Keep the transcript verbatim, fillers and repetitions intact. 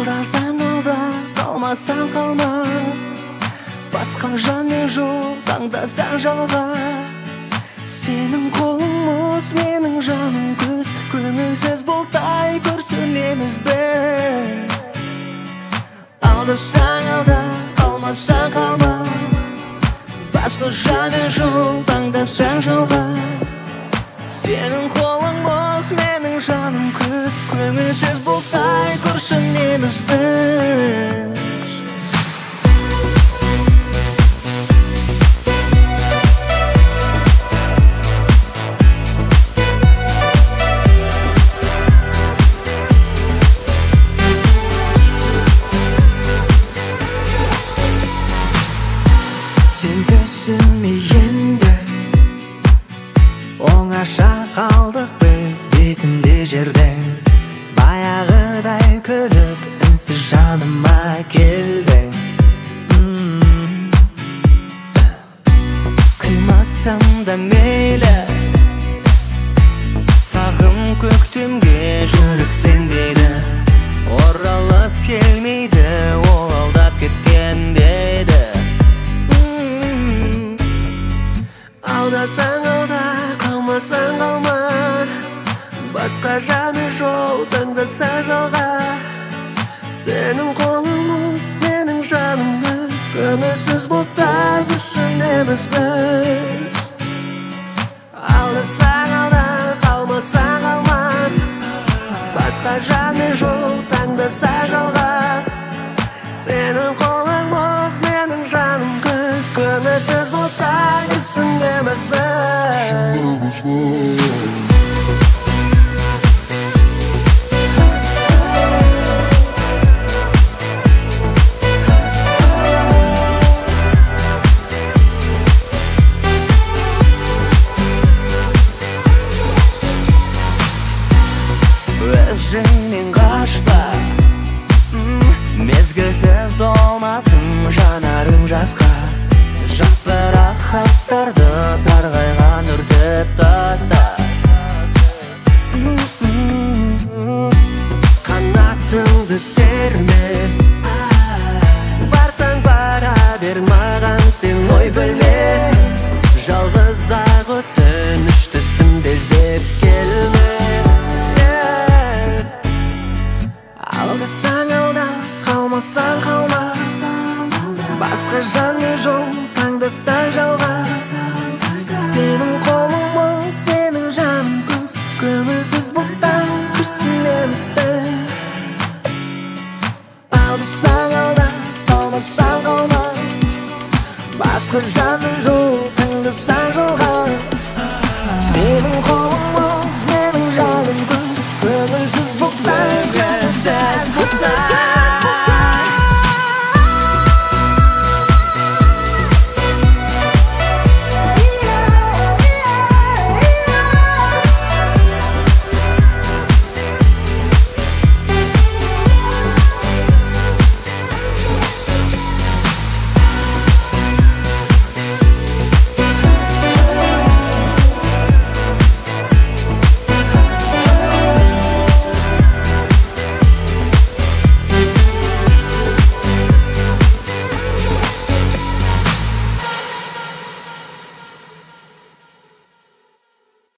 Алдаsan алда, қалмасаң қалма. Басқа жаның жоқ, таңдасаң жалға. Сенің қолың мұз, менің жаным күз. Көңілсіз бұлтай күрсінеміз біз. Алдасаң алда, қалмасаң қалма. Басқа жаның жоқ, таңдасаң жалға. Сенің қолың мұз, менің жаным күз. Көңілсіз бұлтай күрсінеміз біз. Сен түсінме енді, оңаша қалдық біз бетінде жерден. Баяғыдай күліп, үнсіз жаныма келдің. Қимасам да мейлі, сағым көктемге жүріп сенбейді. Оралып келмейді, ол алдап кеткен деді. Алдасаң алда, қалмасаң қалма. Басқа жаны жоқ, таңдасаң жалға. Сенің қолың мұз, менің жаным мұз. Көңілсіз бұлтай күрсінеміз біз. Алдасаң алда, қалмасаң қалма. Басқа жаны жоқ, таңдасаң жалға. Сенің қолың мұз, менің жаным күз. Көңілсіз бұлтай күрсінеміз біз. Өзіңнен қашпа, мезгілсіз толмасын жанарың жасқа. Жапырақ хаттарды сарғайған үртіп таста. Қанатыңды серме, барсаң бара бер маған сен ой білме. Жалғыз ақ өтініш түсімде іздеп келме. Алдасаң алда, қалмасаң қалма. Басқа жаны жоқ, таңдасаң жалға. Сенің қолың мұз, менің жаным күз. Көңілсіз бұлтай күрсінеміз біз. Алдасаң алда, қалмасаң қалма. Басқа жаны жоқ, таңдасаң жалға. Сенің қолың мұз, менің жаным күз. Көңілсіз бұлтай күрсінеміз біз.